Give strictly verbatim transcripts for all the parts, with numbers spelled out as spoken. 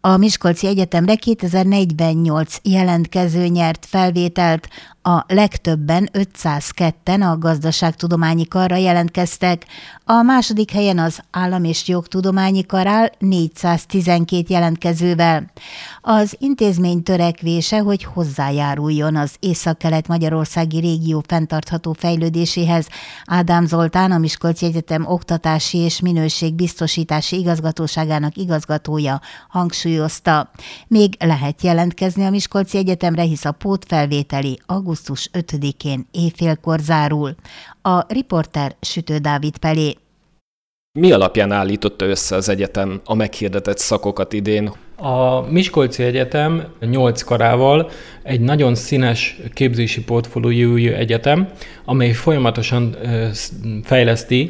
A Miskolci Egyetemre kétezer-negyvennyolc jelentkező nyert felvételt, a legtöbben ötszázketten a gazdaságtudományi karra jelentkeztek, a második helyen az állam- és jogtudományi kar áll négyszáztizenkét jelentkezővel. Az intézmény törekvése, hogy hozzájáruljon az észak-kelet-magyarországi régió fenntartható fejlődéséhez. Ádám Zoltán, a Miskolci Egyetem oktatási és minőségbiztosítási igazgatóságának igazgatója hangsúlyozta. Még lehet jelentkezni a Miskolci Egyetemre, hisz a pótfelvételi augusztus ötödikén éjfélkor zárul. A riporter Sütő Dávid Pelé. Mi alapján állította össze az egyetem a meghirdetett szakokat idén? A Miskolci Egyetem nyolc karával egy nagyon színes képzési portfóliójú egyetem, amely folyamatosan fejleszti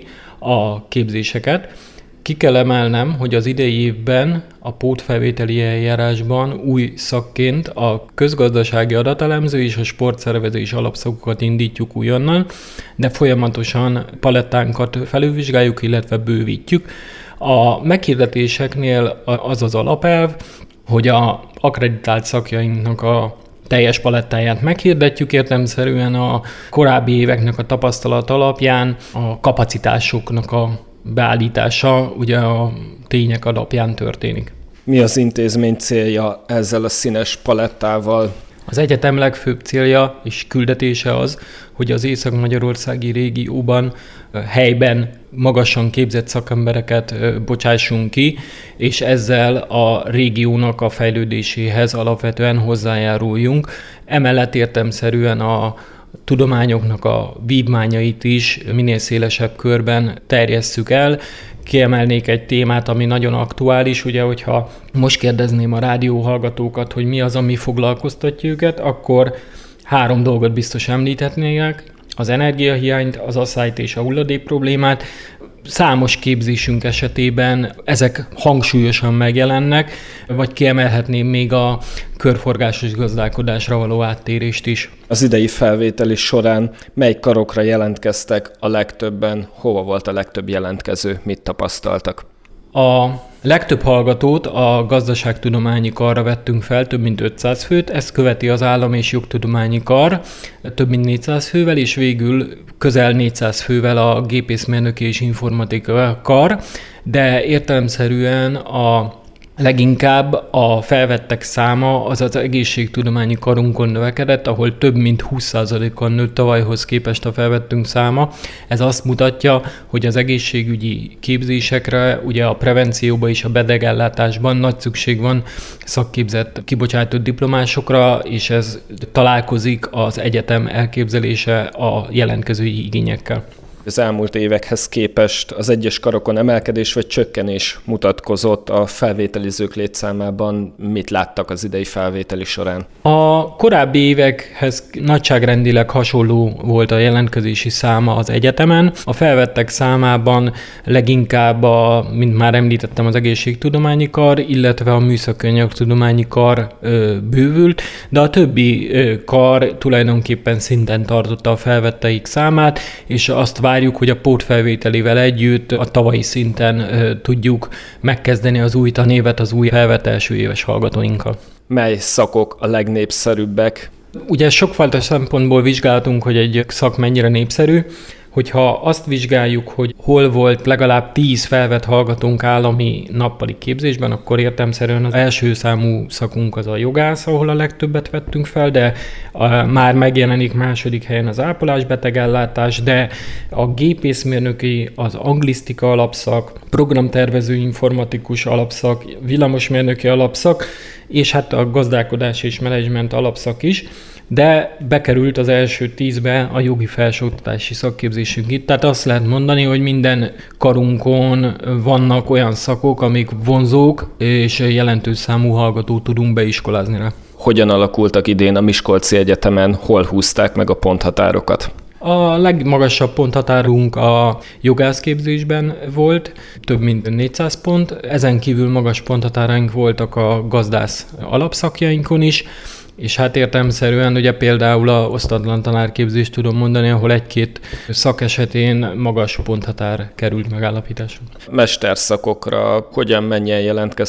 a képzéseket. Ki kell emelnem, hogy az idei évben a pótfelvételi eljárásban új szakként a közgazdasági adatelemző és a sportszervezés alapszakokat indítjuk újonnan, de folyamatosan palettánkat felülvizsgáljuk, illetve bővítjük. A meghirdetéseknél az az alapelv, hogy a akkreditált szakjainknak a teljes palettáját meghirdetjük, értelemszerűen a korábbi éveknek a tapasztalat alapján a kapacitásoknak a beállítása ugye a tények alapján történik. Mi az intézmény célja ezzel a színes palettával? Az egyetem legfőbb célja és küldetése az, hogy az észak-magyarországi régióban helyben magasan képzett szakembereket bocsássunk ki, és ezzel a régiónak a fejlődéséhez alapvetően hozzájáruljunk. Emellett értelemszerűen a tudományoknak a vívmányait is minél szélesebb körben terjesszük el. Kiemelnék egy témát, ami nagyon aktuális, ugye, hogyha most kérdezném a rádióhallgatókat, hogy mi az, ami foglalkoztatja őket, akkor három dolgot biztos említhetnék: az energiahiányt, az asszályt és a hulladék problémát. Számos képzésünk esetében ezek hangsúlyosan megjelennek, vagy kiemelhetném még a körforgásos gazdálkodásra való áttérést is. Az idei felvételi során mely karokra jelentkeztek a legtöbben, hova volt a legtöbb jelentkező, mit tapasztaltak? A legtöbb hallgatót a gazdaságtudományi karra vettünk fel, több mint ötszáz főt, ezt követi az állam- és jogtudományi kar, több mint négyszáz fővel, és végül közel négyszáz fővel a gépészmérnöki és informatika kar, de értelemszerűen a leginkább a felvettek száma az az egészségtudományi karunkon növekedett, ahol több mint húsz százalékkal nőtt tavalyhoz képest a felvettünk száma. Ez azt mutatja, hogy az egészségügyi képzésekre, ugye a prevencióban és a betegellátásban nagy szükség van szakképzett, kibocsátott diplomásokra, és ez találkozik az egyetem elképzelése a jelentkezői igényekkel. Az elmúlt évekhez képest az egyes karokon emelkedés vagy csökkenés mutatkozott a felvételizők létszámában. Mit láttak az idei felvételi során? A korábbi évekhez nagyságrendileg hasonló volt a jelentkezési száma az egyetemen. A felvettek számában leginkább, a, mint már említettem, az egészségtudományi kar, illetve a műszaki anyagtudományi kar ö, bővült, de a többi ö, kar tulajdonképpen szinten tartotta a felvetteik számát, és azt várjuk, hogy a pótfelvételével együtt a tavalyi szinten ö, tudjuk megkezdeni az új tanévet az új felvett első éves hallgatóinkkal. Mely szakok a legnépszerűbbek? Ugye sokfajta szempontból vizsgáltunk, hogy egy szak mennyire népszerű. Hogyha azt vizsgáljuk, hogy hol volt legalább tíz felvett hallgatónk állami nappali képzésben, akkor értelemszerűen az első számú szakunk az a jogász, ahol a legtöbbet vettünk fel, de a, már megjelenik második helyen az ápolásbetegellátás, de a gépészmérnöki, az anglisztika alapszak, programtervező informatikus alapszak, villamosmérnöki alapszak, és hát a gazdálkodás és menedzsment alapszak is, de bekerült az első tízbe a jogi felsőoktatási szakképzésünk itt. Tehát azt lehet mondani, hogy minden karunkon vannak olyan szakok, amik vonzók, és jelentős számú hallgatót tudunk beiskolázni rá. Hogyan alakultak idén a Miskolci Egyetemen, hol húzták meg a ponthatárokat? A legmagasabb ponthatárunk a jogászképzésben volt, több mint négyszáz pont, ezen kívül magas ponthatáraink voltak a gazdász alapszakjainkon is, és hát értelemszerűen ugye például a osztatlan tanárképzést tudom mondani, ahol egy-két szak esetén magas ponthatár került megállapításra. Mesterszakokra hogyan, mennyien jelentkeztek?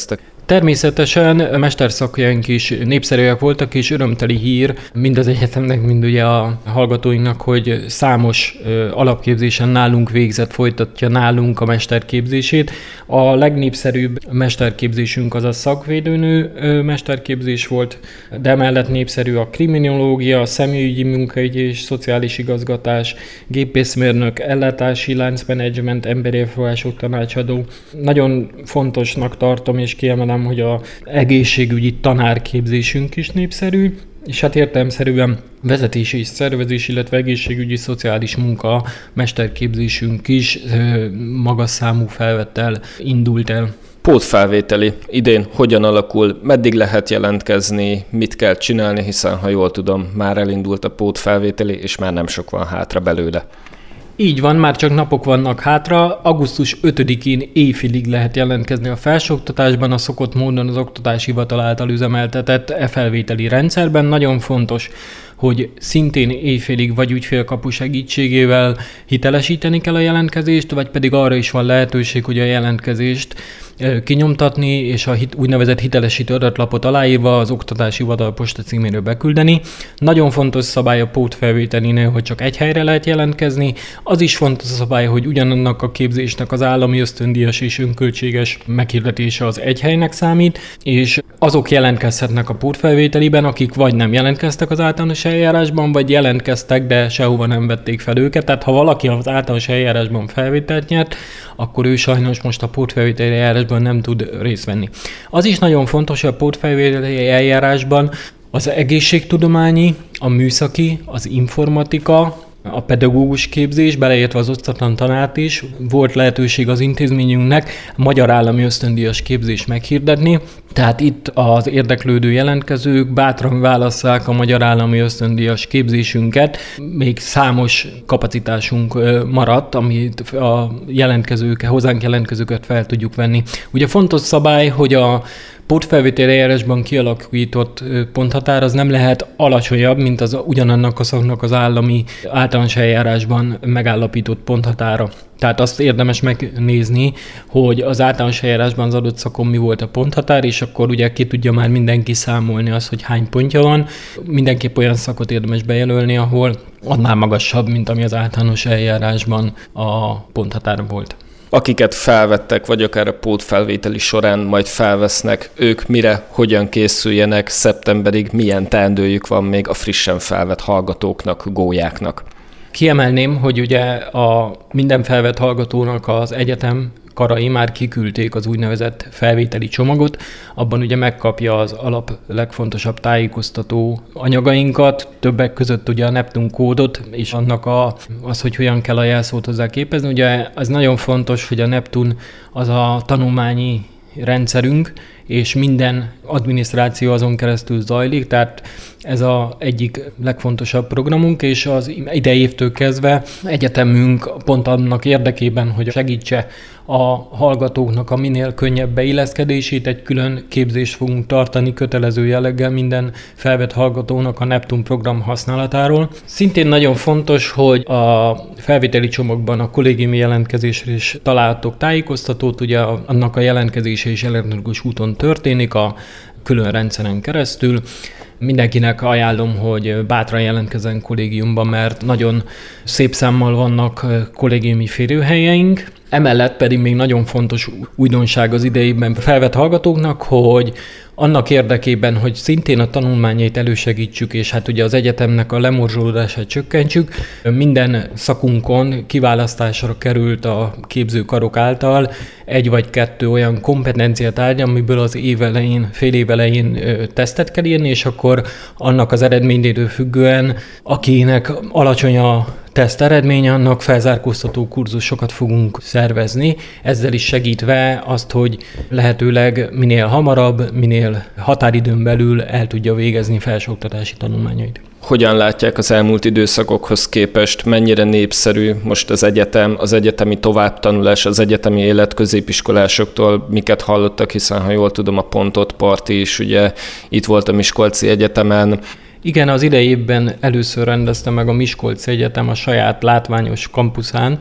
Természetesen mesterszakjaink is népszerűek voltak, és örömteli hír mind az egyetemnek, mind ugye a hallgatóinknak, hogy számos alapképzésen nálunk végzett, folytatja nálunk a mesterképzését. A legnépszerűbb mesterképzésünk az a szakvédőnő mesterképzés volt, de emellett népszerű a kriminológia, a személyügyi, munkaügyi és szociális igazgatás, gépészmérnök, ellátási láncmenedzsment, emberi erőforrások tanácsadó. Nagyon fontosnak tartom és kiemelem, hogy az egészségügyi tanárképzésünk is népszerű, és hát értelemszerűen vezetési és szervezés, illetve egészségügyi szociális munka mesterképzésünk is magas számú felvettel indult el. Pótfelvételi idén hogyan alakul, meddig lehet jelentkezni, mit kell csinálni, hiszen ha jól tudom, már elindult a pótfelvételi, és már nem sok van hátra belőle. Így van, már csak napok vannak hátra. augusztus ötödikén éjfélig lehet jelentkezni a felsőoktatásban, a szokott módon az Oktatási Hivatal által üzemeltetett e-felvételi rendszerben. Nagyon fontos, hogy szintén éjfélig vagy ügyfélkapu segítségével hitelesíteni kell a jelentkezést, vagy pedig arra is van lehetőség, hogy a jelentkezést kinyomtatni, és a hit, úgynevezett hitelesítő adatlapot aláírva az Oktatási Hivatal postacíméről beküldeni. Nagyon fontos szabály a pótfelvételinél, hogy csak egy helyre lehet jelentkezni. Az is fontos szabály, hogy ugyanannak a képzésnek az állami ösztöndíjas és önköltséges meghirdetése az egy helynek számít, és azok jelentkezhetnek a pótfelvételiben, akik vagy nem jelentkeztek az általános eljárásban, vagy jelentkeztek, de sehova nem vették fel őket. Tehát ha valaki az általános eljárásban felvételt nyert, akkor ő sajnos most a pótfelvételi eljárásban nem tud részt venni. Az is nagyon fontos, hogy a pótfelvételi eljárásban az egészségtudományi, a műszaki, az informatika, a pedagógus képzés, beleértve az osztatlan tanárt is, volt lehetőség az intézményünknek magyar állami ösztöndíjas képzést meghirdetni, tehát itt az érdeklődő jelentkezők bátran válasszák a magyar állami ösztöndíjas képzésünket, még számos kapacitásunk maradt, amit a jelentkezőket, hozzánk jelentkezőket fel tudjuk venni. Ugye fontos szabály, hogy a pótfelvételi eljárásban kialakított ponthatár az nem lehet alacsonyabb, mint az ugyanannak a szaknak az állami általános eljárásban megállapított ponthatára. Tehát azt érdemes megnézni, hogy az általános eljárásban az adott szakon mi volt a ponthatár, és akkor ugye ki tudja már mindenki számolni azt, hogy hány pontja van. Mindenképp olyan szakot érdemes bejelölni, ahol annál magasabb, mint ami az általános eljárásban a ponthatár volt. Akiket felvettek, vagy akár a pótfelvételi során majd felvesznek, ők mire, hogyan készüljenek, szeptemberig milyen teendőjük van még a frissen felvett hallgatóknak, gólyáknak? Kiemelném, hogy ugye a minden felvett hallgatónak az egyetem karai már kiküldték az úgynevezett felvételi csomagot, abban ugye megkapja az alap legfontosabb tájékoztató anyagainkat, többek között ugye a Neptun kódot, és annak a, az, hogy hogyan kell a jelszót hozzá képezni. Ugye az nagyon fontos, hogy a Neptun az a tanulmányi rendszerünk, és minden adminisztráció azon keresztül zajlik, tehát ez az egyik legfontosabb programunk, és az idei évtől kezdve egyetemünk pont annak érdekében, hogy segítse a hallgatóknak a minél könnyebb beilleszkedését, egy külön képzést fogunk tartani kötelező jelleggel minden felvett hallgatónak a Neptun program használatáról. Szintén nagyon fontos, hogy a felvételi csomagban a kollégiumi jelentkezésre is találtok tájékoztatót, ugye annak a jelentkezése is elektronikus úton történik a külön rendszeren keresztül. Mindenkinek ajánlom, hogy bátran jelentkezzen kollégiumban, mert nagyon szép számmal vannak kollégiumi férőhelyeink. Emellett pedig még nagyon fontos újdonság az idejében felvett hallgatóknak, hogy annak érdekében, hogy szintén a tanulmányait elősegítsük, és hát ugye az egyetemnek a lemorzsolódását csökkentsük, minden szakunkon kiválasztásra került a képzőkarok által egy vagy kettő olyan kompetenciatárgy, amiből az év elején, fél év elején tesztet kell írni, és akkor annak az eredményétől függően, akinek alacsony a teszt eredménye, annak felzárkóztató kurzusokat fogunk szervezni, ezzel is segítve azt, hogy lehetőleg minél hamarabb, minél határidőn belül el tudja végezni felsőoktatási tanulmányait. Hogyan látják az elmúlt időszakokhoz képest, mennyire népszerű most az egyetem, az egyetemi továbbtanulás, az egyetemi élet középiskolásoktól, miket hallottak, hiszen ha jól tudom, a Pontot Parti is ugye itt volt a Miskolci Egyetemen. Igen, az idei évben először rendezte meg a Miskolci Egyetem a saját látványos kampuszán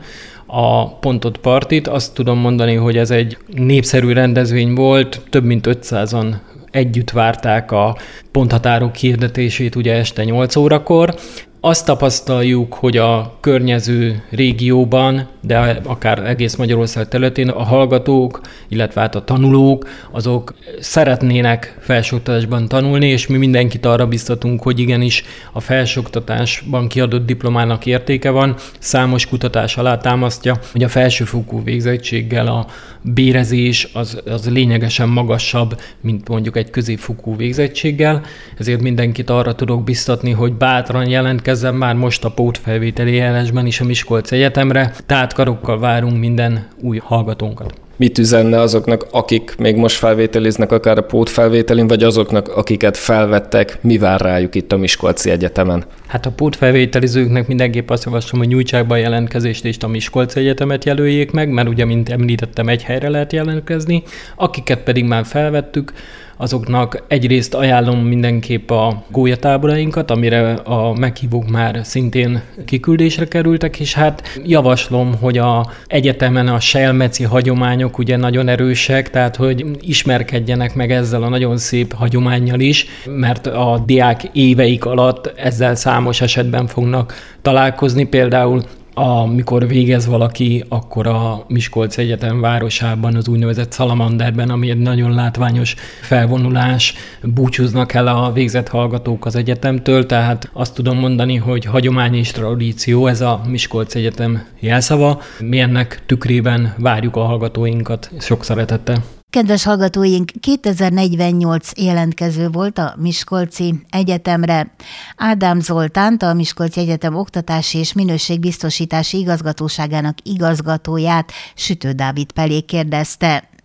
a Pontot Partit. Azt tudom mondani, hogy ez egy népszerű rendezvény volt, több mint ötszázan együtt várták a ponthatárok hirdetését ugye este nyolc órakor. Azt tapasztaljuk, hogy a környező régióban, de akár egész Magyarország területén a hallgatók, illetve hát a tanulók, azok szeretnének felsőoktatásban tanulni, és mi mindenkit arra biztatunk, hogy igenis a felsőoktatásban kiadott diplomának értéke van. Számos kutatás alátámasztja, hogy a felsőfokú végzettséggel a bérezés az, az lényegesen magasabb, mint mondjuk egy középfokú végzettséggel. Ezért mindenkit arra tudok biztatni, hogy bátran jelentkezzen már most a pótfelvételi eljárásban is a Miskolci Egyetemre, tehát karokkal várunk minden új hallgatónkat. Mit üzenne azoknak, akik még most felvételiznek, akár a pótfelvételin, vagy azoknak, akiket felvettek, mi vár rájuk itt a Miskolci Egyetemen? Hát a pótfelvételizőknek mindenképp azt javaslom, hogy nyújtsák be a jelentkezést, és a Miskolci Egyetemet jelöljék meg, mert ugye, mint említettem, egy helyre lehet jelentkezni. Akiket pedig már felvettük, azoknak egyrészt ajánlom mindenképp a gólyatáborainkat, amire a meghívók már szintén kiküldésre kerültek, és hát javaslom, hogy a egyetemen a selmeci hagyományok ugye nagyon erősek, tehát hogy ismerkedjenek meg ezzel a nagyon szép hagyománnyal is, mert a diák éveik alatt ezzel számos esetben fognak találkozni, például amikor végez valaki, akkor a Miskolci Egyetem városában, az úgynevezett Szalamanderben, ami egy nagyon látványos felvonulás, búcsúznak el a végzett hallgatók az egyetemtől, tehát azt tudom mondani, hogy hagyomány és tradíció, ez a Miskolci Egyetem jelszava. Mi ennek tükrében várjuk a hallgatóinkat sok szeretettel. Kedves hallgatóink, kétezer-negyvennyolc jelentkező volt a Miskolci Egyetemre. Ádám Zoltánt, a Miskolci Egyetem Oktatási és Minőségbiztosítási Igazgatóságának igazgatóját Sütő Dávid Pelé kérdezte.